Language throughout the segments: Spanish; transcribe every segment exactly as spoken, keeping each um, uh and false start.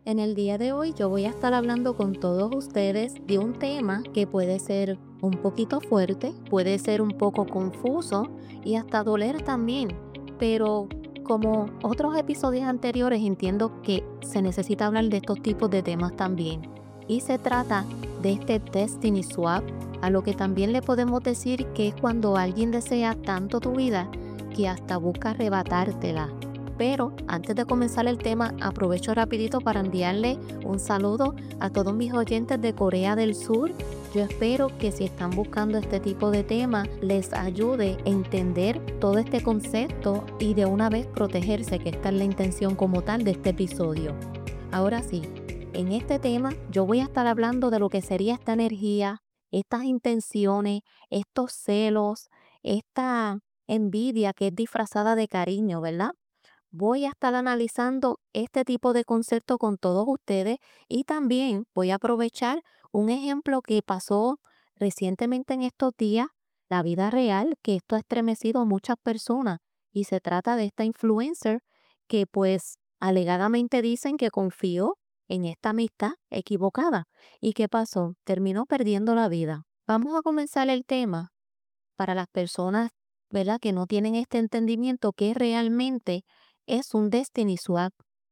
En el día de hoy yo voy a estar hablando con todos ustedes de un tema que puede ser un poquito fuerte, puede ser un poco confuso y hasta doler también, pero como otros episodios anteriores entiendo que se necesita hablar de estos tipos de temas también. Y se trata de este Destiny Swap, a lo que también le podemos decir que es cuando alguien desea tanto tu vida que hasta busca arrebatártela. Pero antes de comenzar el tema, aprovecho rapidito para enviarle un saludo a todos mis oyentes de Corea del Sur. Yo espero que si están buscando este tipo de tema, les ayude a entender todo este concepto y de una vez protegerse, que esta es la intención como tal de este episodio. Ahora sí, en este tema yo voy a estar hablando de lo que sería esta energía, estas intenciones, estos celos, esta envidia que es disfrazada de cariño, ¿verdad? Voy a estar analizando este tipo de concepto con todos ustedes y también voy a aprovechar un ejemplo que pasó recientemente en estos días, la vida real, que esto ha estremecido a muchas personas y se trata de esta influencer que pues alegadamente dicen que confió en esta amistad equivocada. ¿Y qué pasó? Terminó perdiendo la vida. Vamos a comenzar el tema para las personas, ¿verdad?, que no tienen este entendimiento que realmente es un Destiny Swap.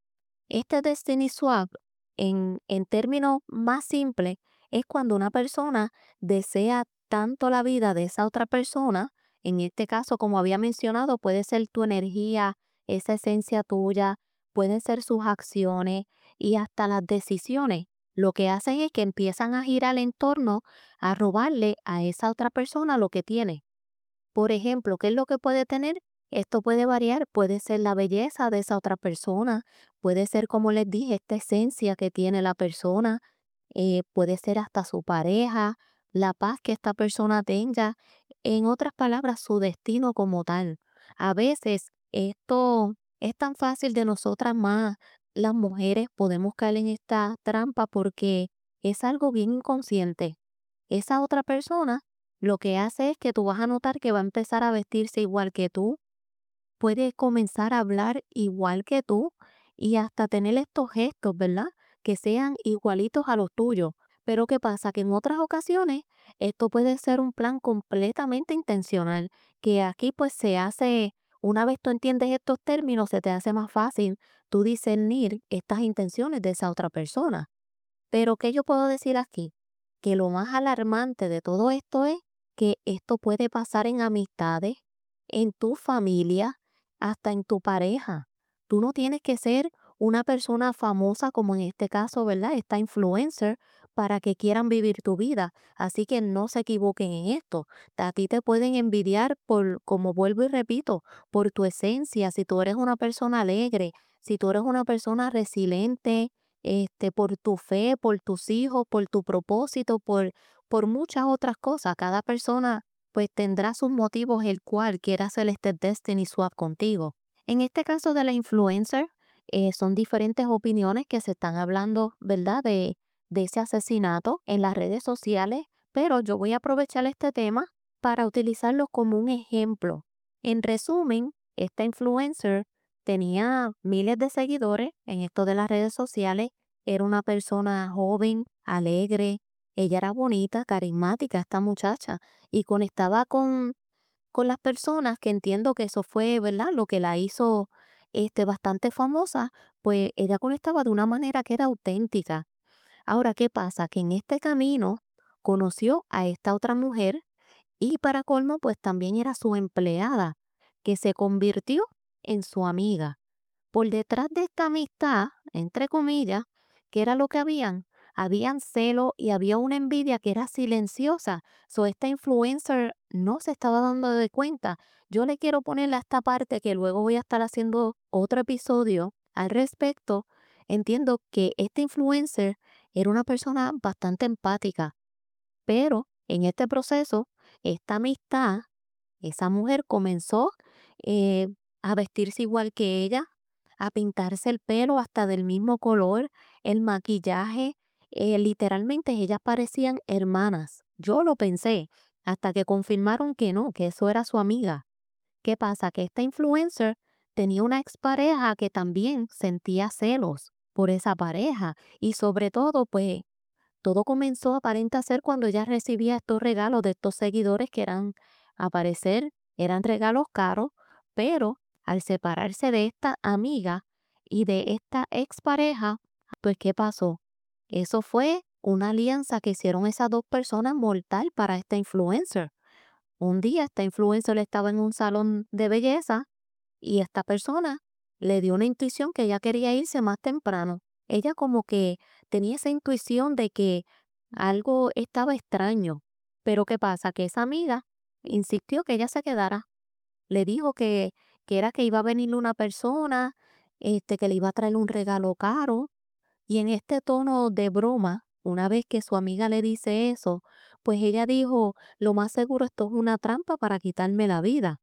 Este Destiny Swap, en, en términos más simples, es cuando una persona desea tanto la vida de esa otra persona, en este caso, como había mencionado, puede ser tu energía, esa esencia tuya, pueden ser sus acciones y hasta las decisiones. Lo que hacen es que empiezan a girar en torno a robarle a esa otra persona lo que tiene. Por ejemplo, ¿qué es lo que puede tener? Esto puede variar, puede ser la belleza de esa otra persona, puede ser, como les dije, esta esencia que tiene la persona, eh, puede ser hasta su pareja, la paz que esta persona tenga, en otras palabras, su destino como tal. A veces esto es tan fácil de nosotras más, las mujeres podemos caer en esta trampa porque es algo bien inconsciente. Esa otra persona lo que hace es que tú vas a notar que va a empezar a vestirse igual que tú, puede comenzar a hablar igual que tú y hasta tener estos gestos, ¿verdad? Que sean igualitos a los tuyos. Pero ¿qué pasa? Que en otras ocasiones esto puede ser un plan completamente intencional, que aquí pues se hace, una vez tú entiendes estos términos, se te hace más fácil tú discernir estas intenciones de esa otra persona. Pero ¿qué yo puedo decir aquí? Que lo más alarmante de todo esto es que esto puede pasar en amistades, en tu familia, hasta en tu pareja. Tú no tienes que ser una persona famosa como en este caso, ¿verdad? Esta influencer para que quieran vivir tu vida. Así que no se equivoquen en esto. A ti te pueden envidiar por, como vuelvo y repito, por tu esencia, si tú eres una persona alegre, si tú eres una persona resiliente, este, por tu fe, por tus hijos, por tu propósito, por, por muchas otras cosas. Cada persona pues tendrá sus motivos el cual quiera hacer este Destiny Swap contigo. En este caso de la influencer, eh, son diferentes opiniones que se están hablando, ¿verdad? De, de ese asesinato en las redes sociales, pero yo voy a aprovechar este tema para utilizarlo como un ejemplo. En resumen, esta influencer tenía miles de seguidores en esto de las redes sociales, era una persona joven, alegre, ella era bonita, carismática, esta muchacha, y conectaba con, con las personas, que entiendo que eso fue, ¿verdad? Lo que la hizo este, bastante famosa, pues ella conectaba de una manera que era auténtica. Ahora, ¿qué pasa? Que en este camino conoció a esta otra mujer y para colmo, pues también era su empleada, que se convirtió en su amiga. Por detrás de esta amistad, entre comillas, ¿qué era lo que habían? Habían celo y había una envidia que era silenciosa. So, esta influencer no se estaba dando de cuenta. Yo le quiero poner a esta parte que luego voy a estar haciendo otro episodio al respecto. Entiendo que esta influencer era una persona bastante empática, pero en este proceso, esta amistad, esa mujer comenzó eh, a vestirse igual que ella, a pintarse el pelo hasta del mismo color, el maquillaje, eh, literalmente ellas parecían hermanas. Yo lo pensé, hasta que confirmaron que no, que eso era su amiga. ¿Qué pasa? Que esta influencer tenía una expareja que también sentía celos. por esa pareja. Y sobre todo, pues todo comenzó aparenta ser cuando ella recibía estos regalos de estos seguidores que eran, a parecer, eran regalos caros, pero al separarse de esta amiga y de esta expareja, pues ¿qué pasó? Eso fue una alianza que hicieron esas dos personas mortal para esta influencer. Un día esta influencer estaba en un salón de belleza y esta persona le dio una intuición que ella quería irse más temprano. Ella como que tenía esa intuición de que algo estaba extraño. Pero ¿qué pasa? Que esa amiga insistió que ella se quedara. Le dijo que, que era que iba a venir una persona, este, que le iba a traer un regalo caro. Y en este tono de broma, una vez que su amiga le dice eso, pues ella dijo, lo más seguro esto es una trampa para quitarme la vida.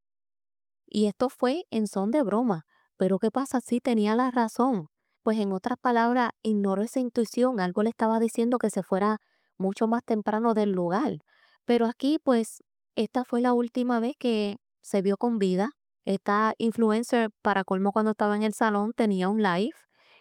Y esto fue en son de broma. Pero ¿qué pasa? Sí tenía la razón. Pues en otras palabras, ignoró esa intuición. Algo le estaba diciendo que se fuera mucho más temprano del lugar. Pero aquí, pues, esta fue la última vez que se vio con vida. Esta influencer, para colmo, cuando estaba en el salón, tenía un live.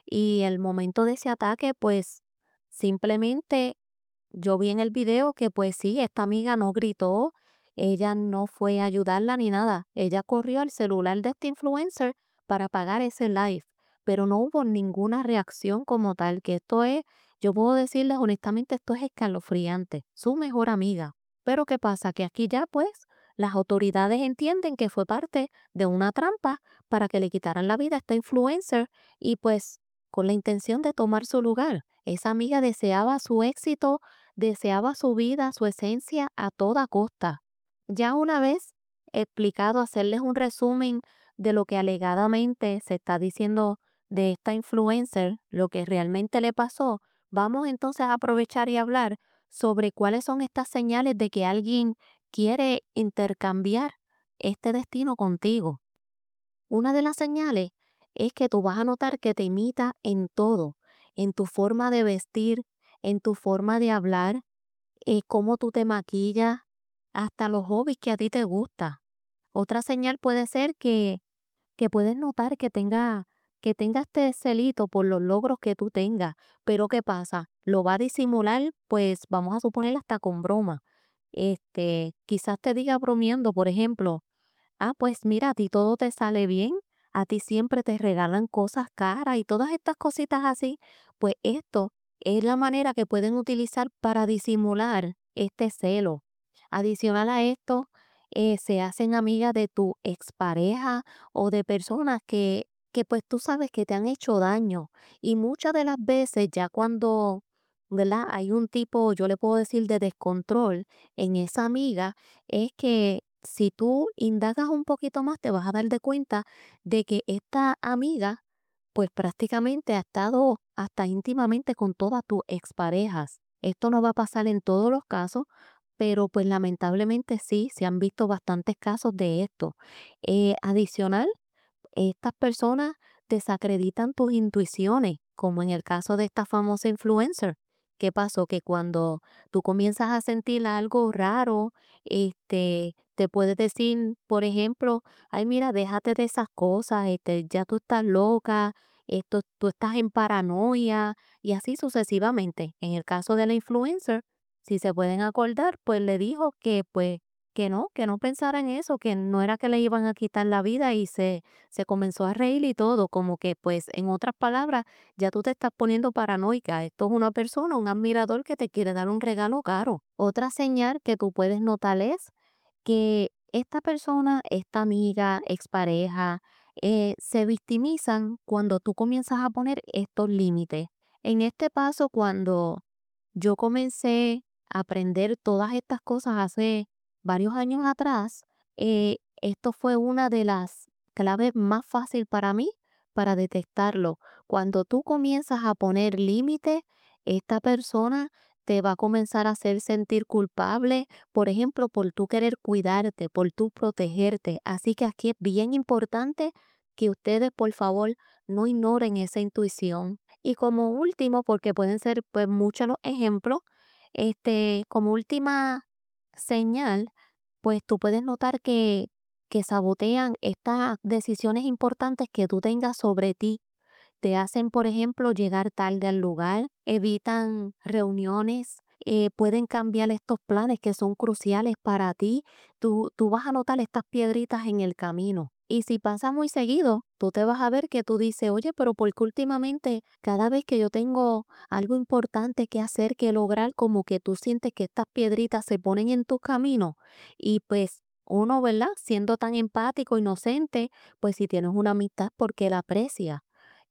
Y el momento de ese ataque, pues, simplemente yo vi en el video que pues sí, esta amiga no gritó, ella no fue a ayudarla ni nada. Ella corrió al celular de este influencer para apagar ese live, pero no hubo ninguna reacción como tal, que esto es, yo puedo decirles honestamente, esto es escalofriante, su mejor amiga. Pero ¿qué pasa? Que aquí ya pues las autoridades entienden que fue parte de una trampa para que le quitaran la vida a esta influencer y pues con la intención de tomar su lugar. Esa amiga deseaba su éxito, deseaba su vida, su esencia a toda costa. Ya una vez explicado, hacerles un resumen de lo que alegadamente se está diciendo de esta influencer, lo que realmente le pasó, vamos entonces a aprovechar y hablar sobre cuáles son estas señales de que alguien quiere intercambiar este destino contigo. Una de las señales es que tú vas a notar que te imita en todo, en tu forma de vestir, en tu forma de hablar, eh, cómo tú te maquillas, hasta los hobbies que a ti te gusta. Otra señal puede ser que, que puedes notar que tenga, que tenga este celito por los logros que tú tengas. Pero ¿qué pasa? Lo va a disimular, pues vamos a suponer hasta con broma. Este, quizás te diga bromeando, por ejemplo. Ah, pues mira, a ti todo te sale bien, a ti siempre te regalan cosas caras y todas estas cositas así, pues esto es la manera que pueden utilizar para disimular este celo. Adicional a esto, eh, se hacen amigas de tu expareja o de personas que, que pues tú sabes que te han hecho daño. Y muchas de las veces ya cuando, ¿verdad? Hay un tipo, yo le puedo decir, de descontrol en esa amiga, es que si tú indagas un poquito más, te vas a dar de cuenta de que esta amiga, pues prácticamente ha estado hasta íntimamente con todas tus exparejas. Esto no va a pasar en todos los casos, pero pues lamentablemente sí, se han visto bastantes casos de esto. Eh, adicional, estas personas desacreditan tus intuiciones, como en el caso de esta famosa influencer. ¿Qué pasó? Que cuando tú comienzas a sentir algo raro, este, te puedes decir, por ejemplo, ay, mira, déjate de esas cosas, este, ya tú estás loca, esto, tú estás en paranoia, y así sucesivamente. En el caso de la influencer, si se pueden acordar, pues le dijo que, pues, que no, que no pensara en eso, que no era que le iban a quitar la vida y se se comenzó a reír y todo, como que pues en otras palabras, ya tú te estás poniendo paranoica. Esto es una persona, un admirador que te quiere dar un regalo caro. Otra señal que tú puedes notar es que esta persona, esta amiga, expareja, eh, se victimizan cuando tú comienzas a poner estos límites. En este paso, cuando yo comencé a aprender todas estas cosas hace varios años atrás, eh, esto fue una de las claves más fácil para mí para detectarlo. Cuando tú comienzas a poner límites, esta persona te va a comenzar a hacer sentir culpable, por ejemplo, por tú querer cuidarte, por tú protegerte. Así que aquí es bien importante que ustedes, por favor, no ignoren esa intuición. Y como último, porque pueden ser pues muchos los ejemplos, este, como última señal, pues tú puedes notar que, que sabotean estas decisiones importantes que tú tengas sobre ti, te hacen, por ejemplo, llegar tarde al lugar, evitan reuniones, eh, pueden cambiar estos planes que son cruciales para ti. Tú, tú vas a notar estas piedritas en el camino. Y si pasa muy seguido, tú te vas a ver que tú dices, oye, pero porque últimamente cada vez que yo tengo algo importante que hacer, que lograr, como que tú sientes que estas piedritas se ponen en tu camino y pues uno, ¿verdad? Siendo tan empático, inocente, pues si tienes una amistad porque la aprecia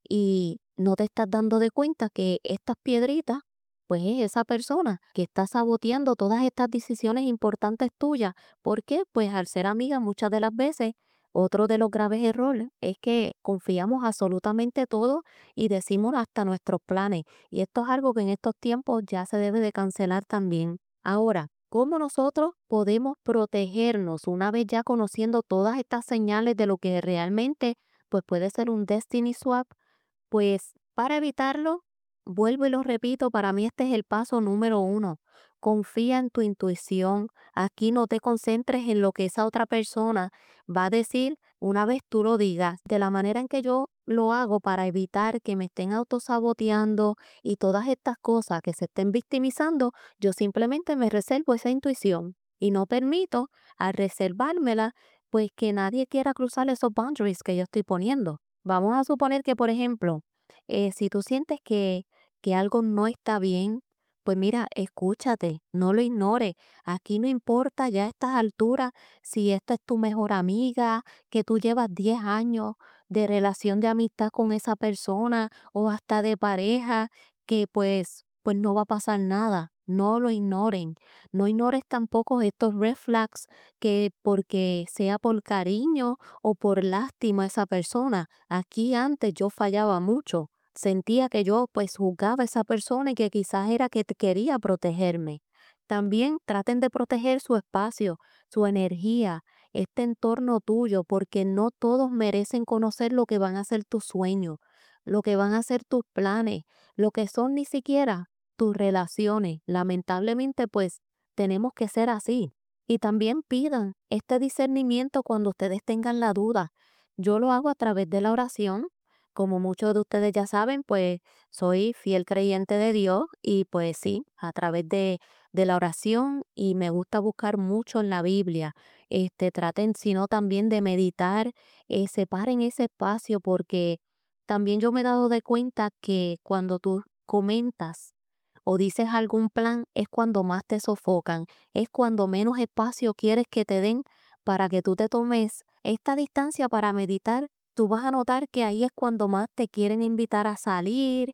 y no te estás dando de cuenta que estas piedritas, pues es esa persona que está saboteando todas estas decisiones importantes tuyas. ¿Por qué? Pues al ser amiga muchas de las veces, otro de los graves errores es que confiamos absolutamente todo y decimos hasta nuestros planes. Y esto es algo que en estos tiempos ya se debe de cancelar también. Ahora, ¿cómo nosotros podemos protegernos una vez ya conociendo todas estas señales de lo que realmente pues puede ser un destiny swap? Pues para evitarlo, vuelvo y lo repito, para mí este es el paso número uno. Confía en tu intuición. Aquí no te concentres en lo que esa otra persona va a decir una vez tú lo digas. De la manera en que yo lo hago para evitar que me estén autosaboteando y todas estas cosas que se estén victimizando, yo simplemente me reservo esa intuición y no permito al reservármela, pues que nadie quiera cruzar esos boundaries que yo estoy poniendo. Vamos a suponer que, por ejemplo, eh, si tú sientes que, que algo no está bien, pues mira, escúchate, no lo ignores. Aquí no importa ya a estas alturas si esta es tu mejor amiga, que tú llevas diez años de relación de amistad con esa persona o hasta de pareja, que pues, pues no va a pasar nada. No lo ignoren. No ignores tampoco estos red flags que porque sea por cariño o por lástima a esa persona. Aquí antes yo fallaba mucho. Sentía que yo pues juzgaba a esa persona y que quizás era que te quería protegerme. También traten de proteger su espacio, su energía, este entorno tuyo, porque no todos merecen conocer lo que van a ser tus sueños, lo que van a ser tus planes, lo que son ni siquiera tus relaciones. Lamentablemente, pues tenemos que ser así. Y también pidan este discernimiento cuando ustedes tengan la duda. Yo lo hago a través de la oración. Como muchos de ustedes ya saben, pues soy fiel creyente de Dios y pues sí, a través de, de la oración y me gusta buscar mucho en la Biblia. Este, traten, sino también de meditar, eh, separen ese espacio porque también yo me he dado de cuenta que cuando tú comentas o dices algún plan es cuando más te sofocan, es cuando menos espacio quieres que te den para que tú te tomes esta distancia para meditar. Tú vas a notar que ahí es cuando más te quieren invitar a salir,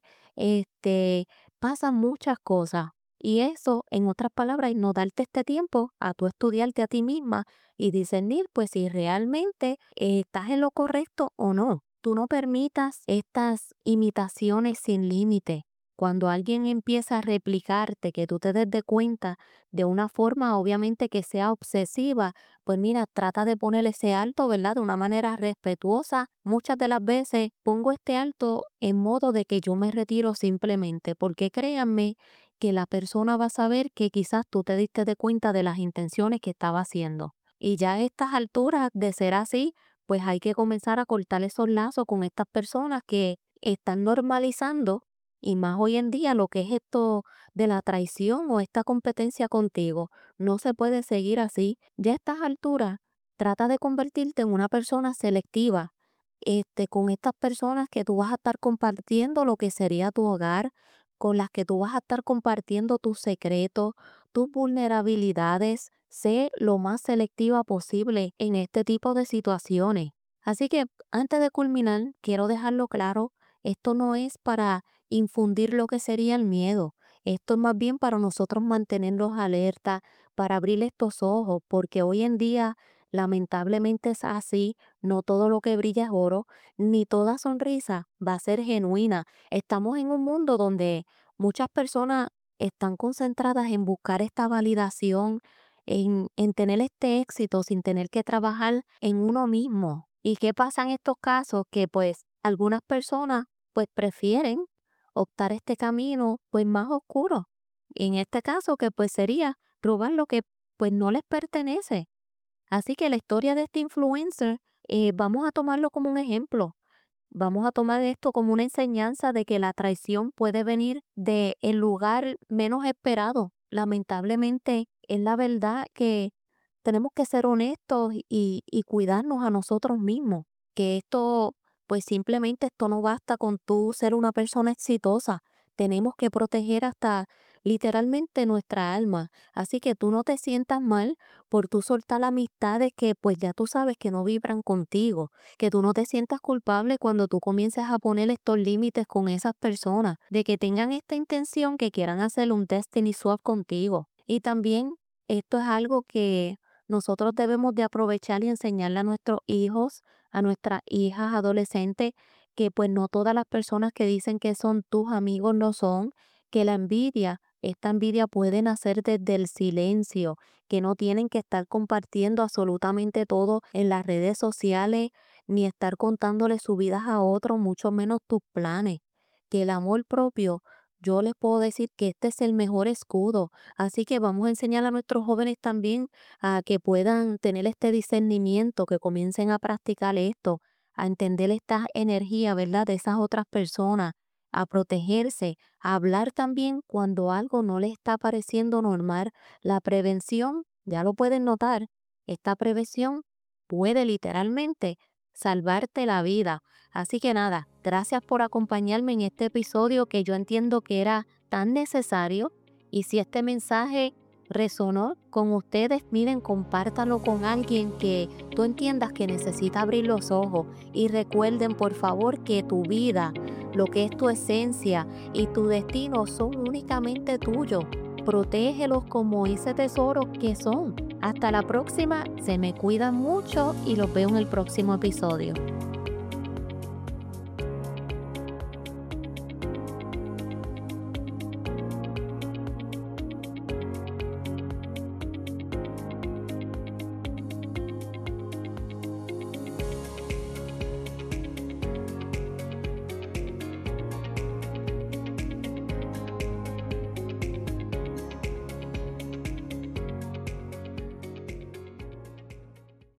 este, pasan muchas cosas. Y eso, en otras palabras, es no darte este tiempo a tú estudiarte a ti misma y discernir, pues si realmente eh, estás en lo correcto o no. Tú no permitas estas imitaciones sin límite. Cuando alguien empieza a replicarte, que tú te des de cuenta de una forma obviamente que sea obsesiva, pues mira, trata de poner ese alto, ¿verdad? De una manera respetuosa. Muchas de las veces pongo este alto en modo de que yo me retiro simplemente, porque créanme que la persona va a saber que quizás tú te diste de cuenta de las intenciones que estaba haciendo. Y ya a estas alturas de ser así, pues hay que comenzar a cortar esos lazos con estas personas que están normalizando y más hoy en día lo que es esto de la traición o esta competencia contigo. No se puede seguir así. Ya a estas alturas, trata de convertirte en una persona selectiva, este, con estas personas que tú vas a estar compartiendo lo que sería tu hogar, con las que tú vas a estar compartiendo tus secretos, tus vulnerabilidades. Sé lo más selectiva posible en este tipo de situaciones. Así que antes de culminar, quiero dejarlo claro, esto no es para infundir lo que sería el miedo. Esto es más bien para nosotros mantenernos alerta, para abrir estos ojos, porque hoy en día lamentablemente es así, no todo lo que brilla es oro, ni toda sonrisa va a ser genuina. Estamos en un mundo donde muchas personas están concentradas en buscar esta validación, en, en tener este éxito sin tener que trabajar en uno mismo. ¿Y qué pasa en estos casos? Que pues algunas personas pues prefieren optar este camino pues más oscuro. En este caso que pues sería robar lo que pues no les pertenece. Así que la historia de este influencer, eh, vamos a tomarlo como un ejemplo. vamos a tomar esto como una enseñanza de que la traición puede venir de el lugar menos esperado. Lamentablemente, es la verdad que tenemos que ser honestos y, y cuidarnos a nosotros mismos, que esto, pues simplemente esto no basta con tú ser una persona exitosa. Tenemos que proteger hasta literalmente nuestra alma. Así que tú no te sientas mal por tú soltar amistades que pues ya tú sabes que no vibran contigo, que tú no te sientas culpable cuando tú comiences a poner estos límites con esas personas, de que tengan esta intención que quieran hacer un destiny swap contigo. Y también esto es algo que nosotros debemos de aprovechar y enseñarle a nuestros hijos, a nuestras hijas adolescentes, que pues no todas las personas que dicen que son tus amigos lo son, que la envidia, esta envidia puede nacer desde el silencio, que no tienen que estar compartiendo absolutamente todo en las redes sociales, ni estar contándole sus vidas a otros, mucho menos tus planes. Que el amor propio, yo les puedo decir que este es el mejor escudo. Así que vamos a enseñar a nuestros jóvenes también a que puedan tener este discernimiento, que comiencen a practicar esto, a entender esta energía, ¿verdad? De esas otras personas, a protegerse, a hablar también cuando algo no les está pareciendo normal. La prevención, ya lo pueden notar, esta prevención puede literalmente salvarte la vida. Así que nada, gracias por acompañarme en este episodio que yo entiendo que era tan necesario. Y si este mensaje resonó con ustedes, miren, compártalo con alguien que tú entiendas que necesita abrir los ojos. Y recuerden, por favor, que tu vida, lo que es tu esencia y tu destino son únicamente tuyos. Protégelos como ese tesoro que son. Hasta la próxima, se me cuidan mucho y los veo en el próximo episodio.